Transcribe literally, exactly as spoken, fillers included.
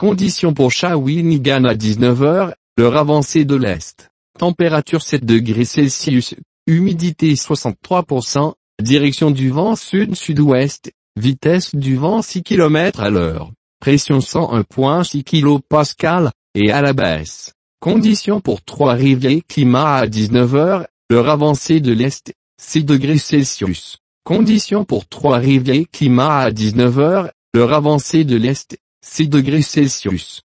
Conditions pour Shawinigan à dix-neuf heures, l'heure avancée de l'Est. Température sept degrés Celsius, humidité soixante-trois pour cent, direction du vent sud-sud-ouest, vitesse du vent six kilomètres à l'heure, pression cent un virgule six kilopascales, et à la baisse. Conditions pour Trois-Rivières climat à dix-neuf heures, l'heure avancée de l'Est, six degrés Celsius. Conditions pour Trois-Rivières climat à dix-neuf heures, l'heure avancée de l'Est, six degrés Celsius.